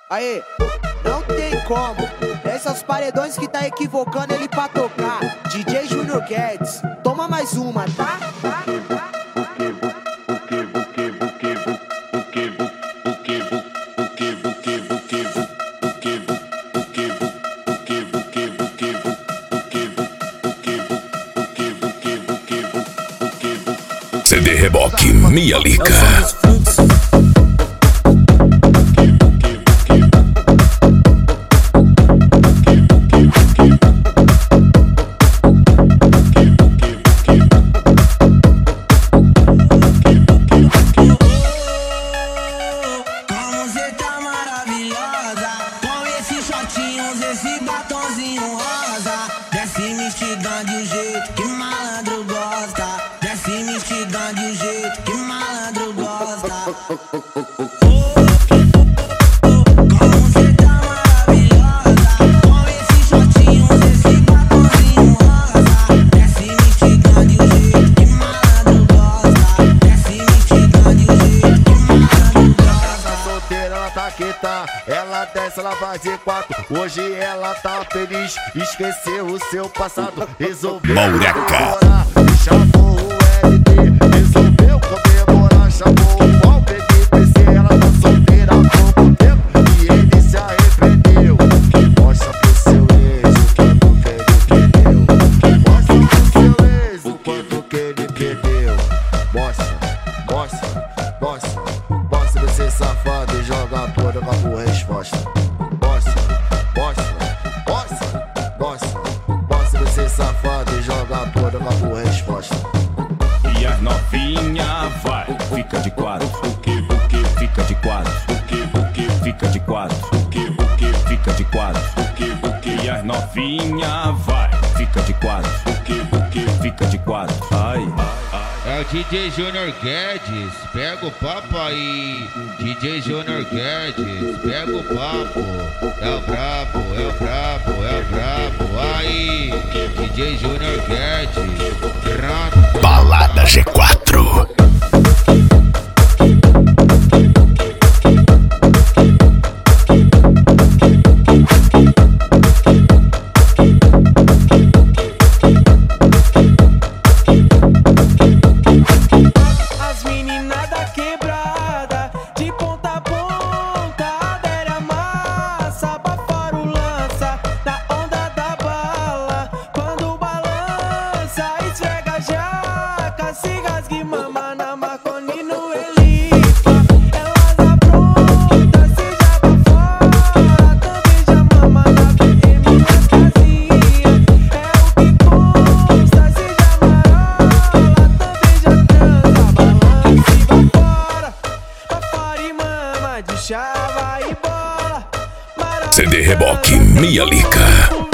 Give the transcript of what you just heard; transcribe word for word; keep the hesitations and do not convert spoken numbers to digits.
Aê, não tem como. Essas paredões que tá equivocando ele pra tocar. D J Junior Guedes, toma mais uma, tá? C D Reboque Mia Lica. Esse batonzinho rosa, desce me instigando de um jeito que malandro gosta. Desce me instigando de um jeito que malandro gosta. Como cê tá maravilhosa, com esses shortinhos, esse batonzinho rosa. Desce me instigando de um jeito que malandro gosta. Desce me instigando de um jeito que malandro gosta. Solteira, ela tá que tá, ela desce, ela vai de quatro. Hoje ela tá feliz, esqueceu o seu passado, resolveu comemorar, chamou o L D, resolveu comemorar, chamou o Al P D P C. Ela tá solteira há pouco tempo e ele se arrependeu. Mostra pro seu ex o quanto que ele perdeu. Mostra pro seu ex o quanto que ele perdeu. Mostra, mostra, mostra, mostra você safado e joga toda com a boa resposta. Você safado e joga toda com a boa resposta. E as novinha vai, fica de quatro. O que, o que, fica de quatro. O que, o que, fica de quatro. O que, o que, fica de quatro. O que, o que, e as novinha vai, fica de quatro. O que, o que, fica de quatro. Ai, é o D J Junior Guedes, pega o papo aí. D J Junior Guedes, pega o papo. É o brabo, é o brabo, é o brabo aí. D J Junior Guedes, Balada G quatro. Chava e bola, C D Reboque Mia Lica.